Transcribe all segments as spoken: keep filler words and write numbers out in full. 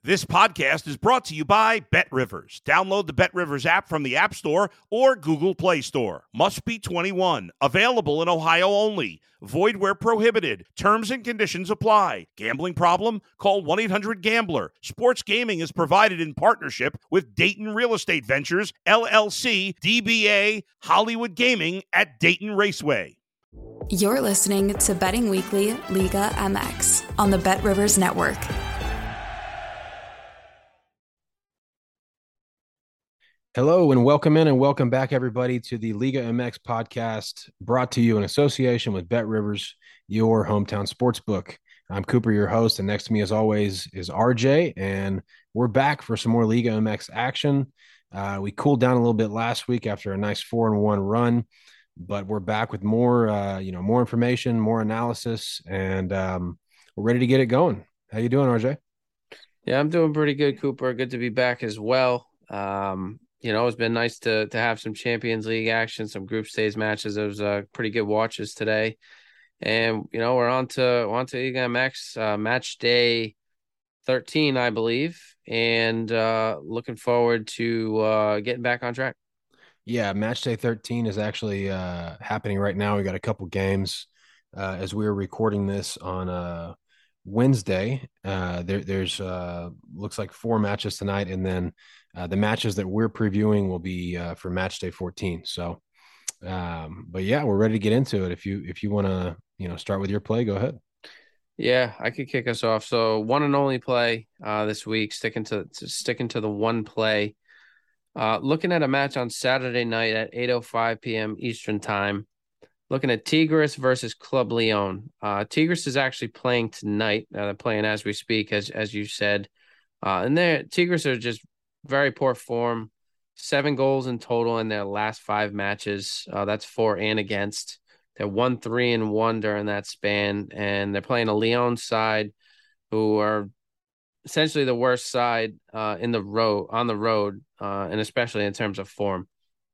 This podcast is brought to you by BetRivers. Download the BetRivers app from the App Store or Google Play Store. Must be twenty-one. Available in Ohio only. Void where prohibited. Terms and conditions apply. Gambling problem? Call one eight hundred gambler. Sports gaming is provided in partnership with Dayton Real Estate Ventures, L L C, D B A, Hollywood Gaming at Dayton Raceway. You're listening to Betting Weekly Liga M X on the BetRivers Network. Hello and welcome in and welcome back, everybody, to the Liga M X podcast brought to you in association with BetRivers, your hometown sportsbook. I'm Cooper, your host, and next to me, as always, is R J, and we're back for some more Liga M X action. Uh, we cooled down a little bit last week after a nice four and one run, but we're back with more, uh, you know, more information, more analysis, and um, we're ready to get it going. How you doing, R J? Yeah, I'm doing pretty good, Cooper. Good to be back as well. Um, You know, it's been nice to to have some Champions League action, some group stage matches. It was uh, pretty good watches today. And, you know, we're on to, we're on to Liga M X, uh, match day thirteen, I believe, and uh, looking forward to uh, getting back on track. Yeah, match day thirteen is actually uh, happening right now. We got a couple games uh, as we were recording this on uh, Wednesday. Uh, there, there's uh, looks like four matches tonight, and then Uh, the matches that we're previewing will be uh, for match day fourteen. So, um, but yeah, we're ready to get into it. If you if you want to, you know, start with your play, go ahead. Yeah, I could kick us off. So one and only play uh, this week, sticking to, to sticking to the one play. Uh, looking at a match on Saturday night at eight oh five p.m. Eastern time. Looking at Tigres versus Club Leon. Uh, Tigres is actually playing tonight. Uh, they're playing as we speak, as as you said. Uh, and their Tigres are just very poor form, seven goals in total in their last five matches. Uh, that's for and against. They're one, three, and one during that span, and they're playing a Leon side who are essentially the worst side uh, in the road on the road, uh, and especially in terms of form.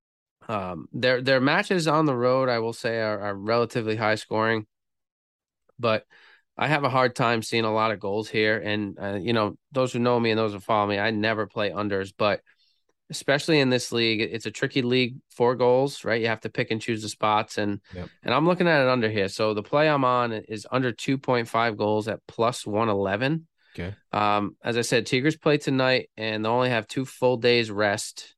Um, their their matches on the road, I will say, are, are relatively high scoring, but I have a hard time seeing a lot of goals here. And, uh, you know, those who know me and those who follow me, I never play unders, but especially in this league, it's a tricky league for goals, right? You have to pick and choose the spots. And, yep. and I'm looking at it under here. So the play I'm on is under two point five goals at plus one eleven. Okay. Um, as I said, Tigres play tonight and they only have two full days rest.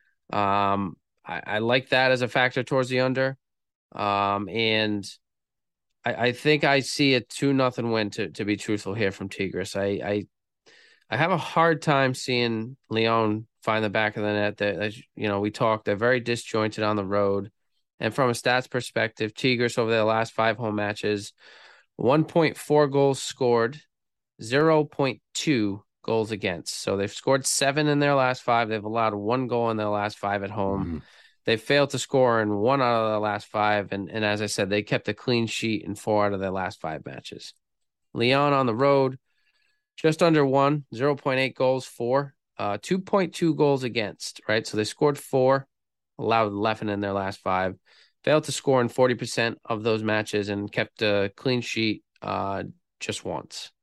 Um, I, I like that as a factor towards the under. Um, and, I, I think I see a two nothing win to to be truthful here from Tigres. I I I have a hard time seeing Leon find the back of the net. That, as you know, we talked, they're very disjointed on the road. And from a stats perspective, Tigres over their last five home matches, one point four goals scored, zero point two goals against. So they've scored seven in their last five. They've allowed one goal in their last five at home. Mm-hmm. They failed to score in one out of the last five. And, and as I said, they kept a clean sheet in four out of their last five matches. Leon on the road, just under one, zero point eight goals for, uh, two point two goals against, right? So they scored four, allowed eleven in their last five, failed to score in forty percent of those matches and kept a clean sheet uh, just once.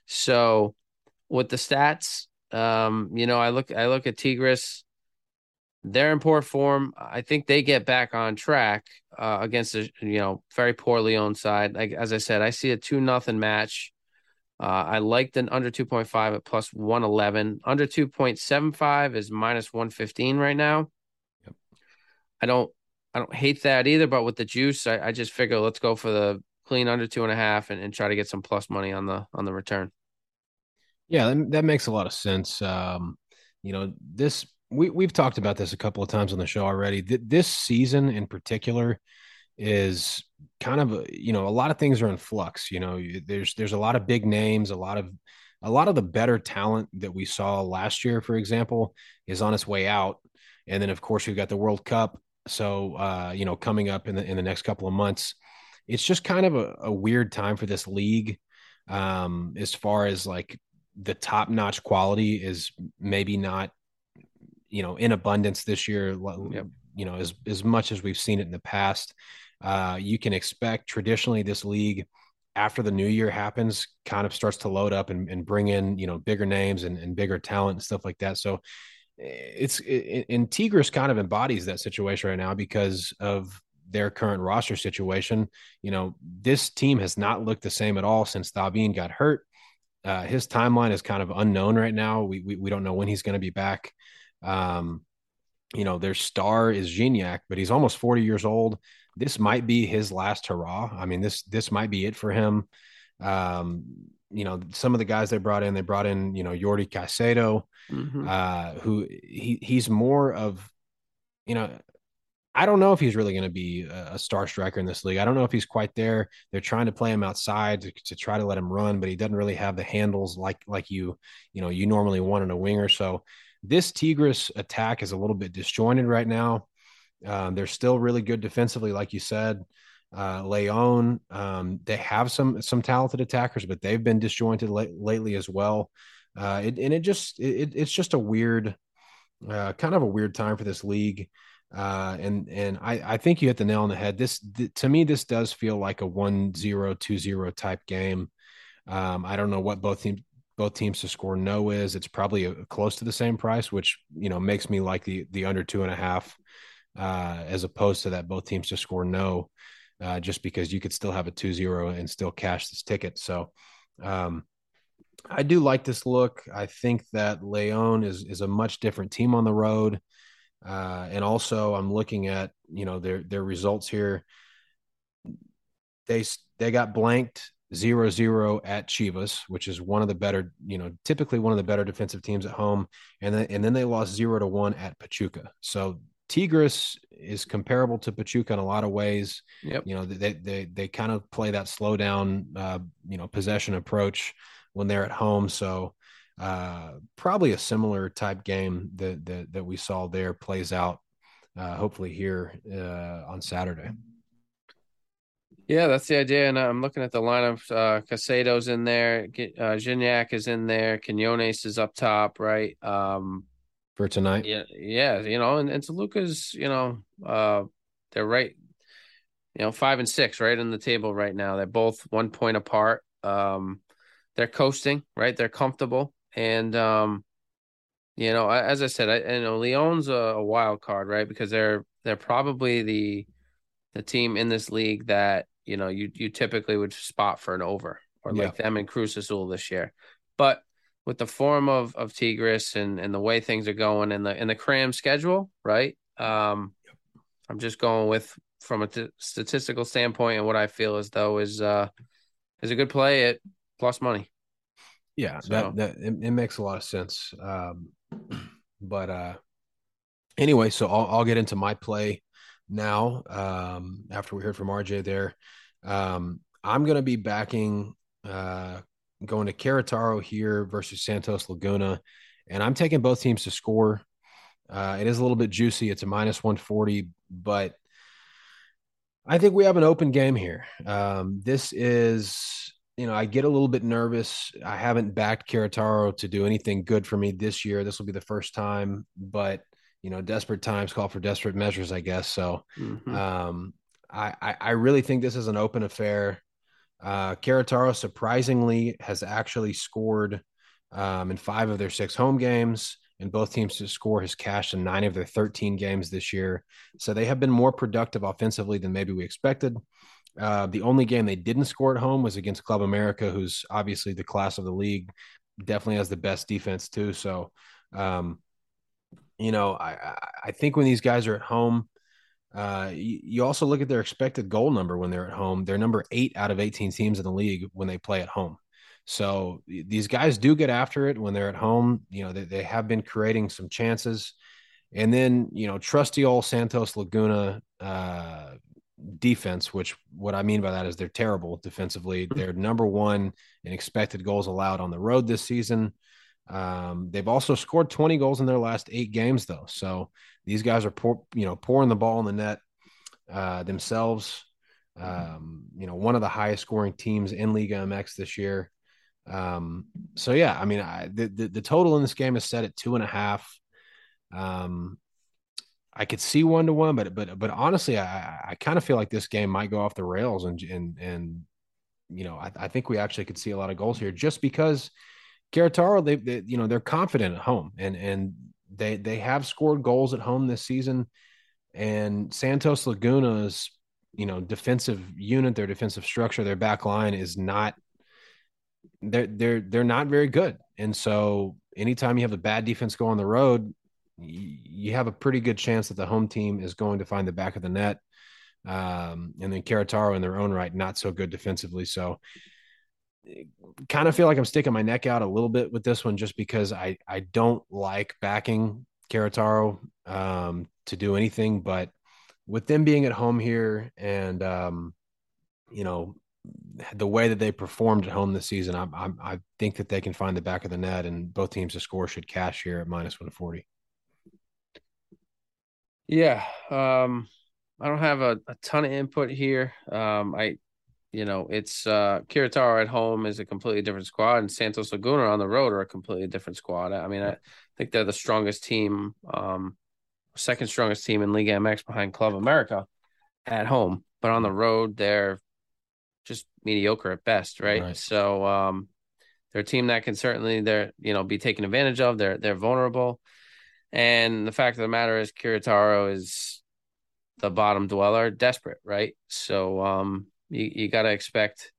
So with the stats, um, you know, I look, I look at Tigres. They're in poor form. I think they get back on track uh, against a you know very poor Leon side. Like as I said, I see a two nothing match. Uh, I like the under two point five at plus one eleven. Under two point seven five is minus one fifteen right now. Yep. I don't I don't hate that either, but with the juice, I, I just figure let's go for the clean under two and a half and, and try to get some plus money on the on the return. Yeah, that, that makes a lot of sense. Um, you know this. We, we've talked about this a couple of times on the show already. Th- this season in particular is kind of, you know, a lot of things are in flux. You know, there's there's a lot of big names, a lot of a lot of the better talent that we saw last year, for example, is on its way out. And then, of course, we've got the World Cup. So, uh, you know, coming up in the in the next couple of months, it's just kind of a, a weird time for this league um, as far as like the top notch quality is maybe not, you know, in abundance this year, yep. you know, as, as much as we've seen it in the past. Uh, you can expect traditionally this league after the new year happens, kind of starts to load up and, and bring in, you know, bigger names and, and bigger talent and stuff like that. So it's it, and Tigres kind of embodies that situation right now because of their current roster situation. You know, this team has not looked the same at all since Thauvin got hurt. Uh, his timeline is kind of unknown right now. We we, we don't know when he's going to be back. Um, you know, their star is Gignac, but he's almost forty years old. This might be his last hurrah. I mean, this this might be it for him. Um, you know, some of the guys they brought in, they brought in, you know, Yordi Caicedo, mm-hmm. uh, who he he's more of, you know, I don't know if he's really going to be a, a star striker in this league. I don't know if he's quite there. They're trying to play him outside to, to try to let him run, but he doesn't really have the handles like like you, you know, you normally want in a winger. So this Tigres attack is a little bit disjointed right now. Um, they're still really good defensively, like you said. Uh, Leon, um, they have some some talented attackers, but they've been disjointed la- lately as well. Uh, it, and it just it, it's just a weird, uh, kind of a weird time for this league. Uh, and and I, I think you hit the nail on the head. This th- to me, this does feel like a one zero, two zero type game. Um, I don't know what both teams both teams to score no is. It's probably a, close to the same price, which, you know, makes me like the the under two and a half, uh, as opposed to that both teams to score no, uh, just because you could still have a two zero and still cash this ticket. So um, I do like this look. I think that Leon is is a much different team on the road. Uh, and also I'm looking at, you know, their their results here. They they got blanked zero zero at Chivas, which is one of the better, you know, typically one of the better defensive teams at home. And then, and then they lost zero to one at Pachuca. So Tigres is comparable to Pachuca in a lot of ways. Yep. You know, they, they, they kind of play that slow down, uh, you know, possession approach when they're at home. So uh, probably a similar type game that, that, that we saw there plays out, uh, hopefully here uh, on Saturday. Yeah, that's the idea. And I'm looking at the lineup. Uh, Caicedo's in there. Uh, Gignac is in there. Quinones is up top, right? Um, For tonight. Yeah, yeah, you know, and, and Toluca's, you know, uh, they're right, you know, five and six, right in the table right now. They're both one point apart. Um, they're coasting, right? They're comfortable. And, um, you know, as I said, I, you know, Leon's a, a wild card, right? Because they're they're probably the the team in this league that, you know, you you typically would spot for an over, or Yeah. like them and Cruz Azul this year. But with the form of of Tigres and and the way things are going and the and the cram schedule, right? Um, I'm just going with from a t- statistical standpoint, and what I feel as though is uh is a good play at plus money. Yeah, So. that that it, it makes a lot of sense. Um, but uh, anyway, so I'll I'll get into my play now. Um, after we heard from R J there, um, I'm going to be backing uh, going to Querétaro here versus Santos Laguna, and I'm taking both teams to score. Uh, it is a little bit juicy. It's a minus one forty, but I think we have an open game here. Um, this is, you know, I get a little bit nervous. I haven't backed Querétaro to do anything good for me this year. This will be the first time, but you know, desperate times call for desperate measures, I guess. So mm-hmm. um, I, I, I really think this is an open affair. Uh, Querétaro surprisingly has actually scored um, in five of their six home games, and both teams to score has cashed in nine of their thirteen games this year. So they have been more productive offensively than maybe we expected. Uh, the only game they didn't score at home was against Club America, who's obviously the class of the league, definitely has the best defense too. So, um, you know, I, I think when these guys are at home, uh, you, you also look at their expected goal number when they're at home. They're number eight out of eighteen teams in the league when they play at home. So these guys do get after it when they're at home. You know, they, they have been creating some chances. And then, you know, trusty old Santos Laguna uh, defense, which what I mean by that is they're terrible defensively. They're number one in expected goals allowed on the road this season. Um, they've also scored twenty goals in their last eight games, though. So these guys are, pour, you know, pouring the ball in the net uh, themselves. Um, you know, one of the highest scoring teams in Liga M X this year. Um, so yeah, I mean, I, the, the the total in this game is set at two and a half. Um, I could see one to one, but but but honestly, I I kind of feel like this game might go off the rails and and and you know, I, I think we actually could see a lot of goals here just because Querétaro, they, they, you know, they're confident at home and, and they, they have scored goals at home this season. And Santos Laguna's, you know, defensive unit, their defensive structure, their back line is not, they're, they're, they're not very good. And so anytime you have a bad defense go on the road, you, you have a pretty good chance that the home team is going to find the back of the net. Um, and then Querétaro in their own right, not so good defensively. So kind of feel like I'm sticking my neck out a little bit with this one just because I, I don't like backing Querétaro um, to do anything, but with them being at home here and, um, you know, the way that they performed at home this season, I, I, I think that they can find the back of the net and both teams to score should cash here at minus one forty. Yeah. Um, I don't have a, a ton of input here. Um, I, You know, it's uh, Querétaro at home is a completely different squad, and Santos Laguna on the road are a completely different squad. I mean, I think they're the strongest team, um, second strongest team in Liga M X behind Club America at home, but on the road they're just mediocre at best, right? Right. So um, they're a team that can certainly they're you know be taken advantage of. They're they're vulnerable, and the fact of the matter is Querétaro is the bottom dweller, desperate, right? So um. You you got to expect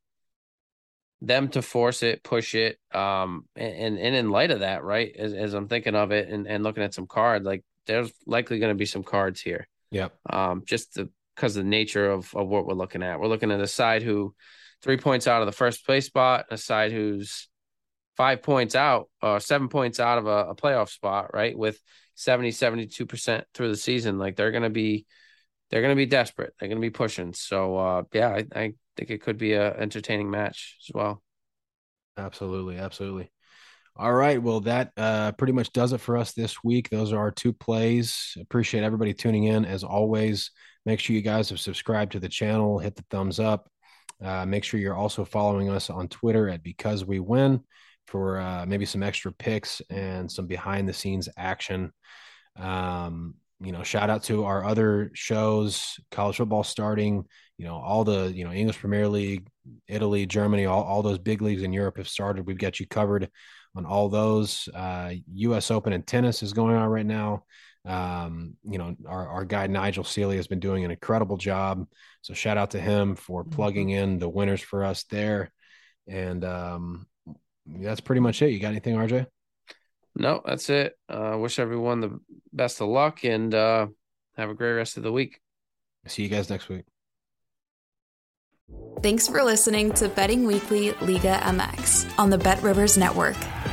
them to force it, push it, um, and and in light of that, right? As as I'm thinking of it and, and looking at some cards, like there's likely going to be some cards here. Yep. Um, just because of the nature of of what we're looking at. We're looking at a side who three points out of the first place spot, a side who's five points out, or seven points out of a, a playoff spot, right? With seventy, seventy-two percent through the season, like they're going to be. They're going to be desperate. They're going to be pushing. So, uh, yeah, I, I think it could be an entertaining match as well. Absolutely. Absolutely. All right. Well, that uh, pretty much does it for us this week. Those are our two plays. Appreciate everybody tuning in. As always, make sure you guys have subscribed to the channel, hit the thumbs up. Uh, make sure you're also following us on Twitter at Because We Win for uh, maybe some extra picks and some behind the scenes action. Um, You know, shout out to our other shows, college football starting, you know, all the, you know, English Premier League, Italy, Germany, all, all those big leagues in Europe have started. We've got you covered on all those. Uh, U S Open and tennis is going on right now. Um, you know, our, our guy, Nigel Seeley, has been doing an incredible job. So shout out to him for plugging in the winners for us there. And um, that's pretty much it. You got anything, R J? No, that's it. Uh, wish everyone the best of luck and uh, have a great rest of the week. See you guys next week. Thanks for listening to Betting Weekly Liga M X on the Bet Rivers Network.